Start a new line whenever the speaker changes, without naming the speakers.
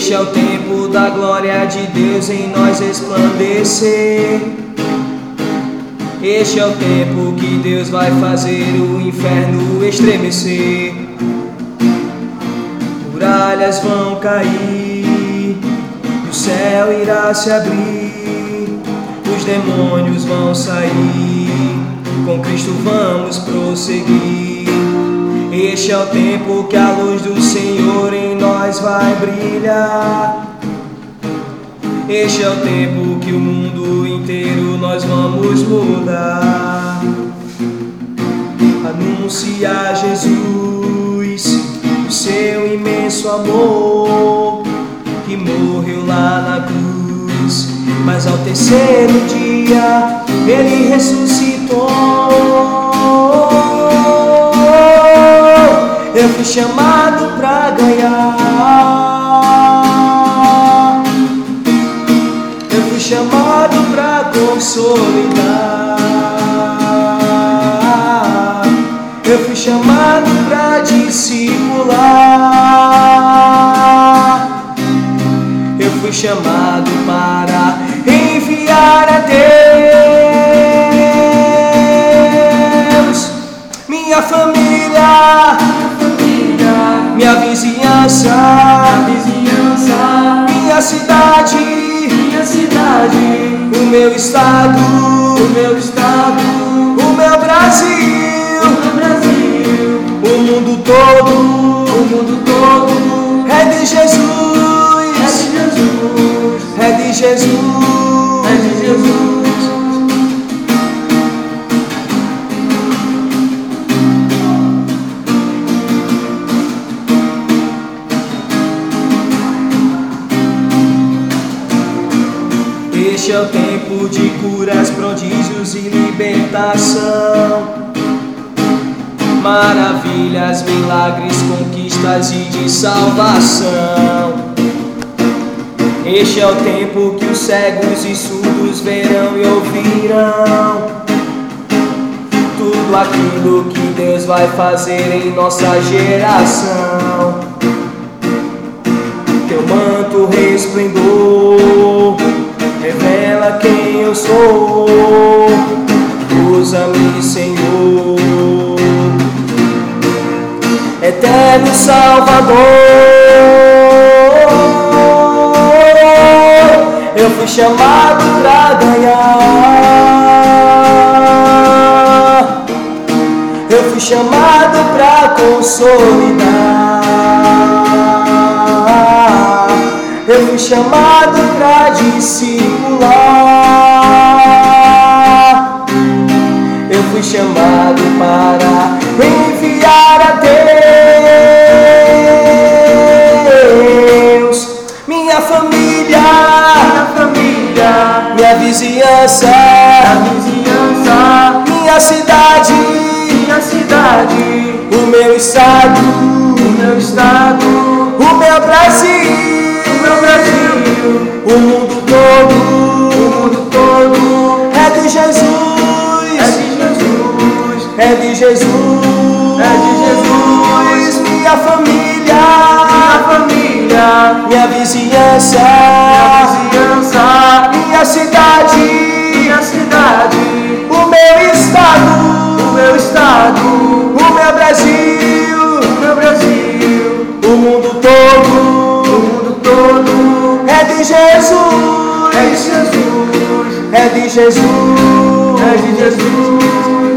Este é o tempo da glória de Deus em nós resplandecer. Este é o tempo que Deus vai fazer o inferno estremecer. Muralhas vão cair, o céu irá se abrir, os demônios vão sair, com Cristo vamos prosseguir. Este é o tempo que a luz do Senhor em nós vai brilhar. Este é o tempo que o mundo inteiro nós vamos mudar. Anunciar Jesus, o seu imenso amor, que morreu lá na cruz, mas ao terceiro dia ele ressuscitou. Eu fui chamado pra ganhar, eu fui chamado pra consolidar, eu fui chamado pra discipular, eu fui chamado para enviar a Deus minha família, minha vizinhança, minha cidade, o meu estado, o meu Brasil, o mundo todo, é de Jesus, é de Jesus, é de Jesus. Este é o tempo de curas, prodígios e libertação, maravilhas, milagres, conquistas e de salvação. Este é o tempo que os cegos e surdos verão e ouvirão tudo aquilo que Deus vai fazer em nossa geração. Teu manto resplendor revela quem eu sou. Usa-me, Senhor, eterno Salvador. Eu fui chamado pra ganhar, eu fui chamado pra consolidar, eu fui chamado pra discipular, eu fui chamado para enviar a Deus minha família, minha vizinhança, minha cidade, o meu estado, o meu Brasil, o mundo todo, é de Jesus, é de Jesus, minha família, minha vizinhança, minha cidade, o meu estado, o meu Brasil, o mundo todo, é de Jesus, é de Jesus, é de Jesus.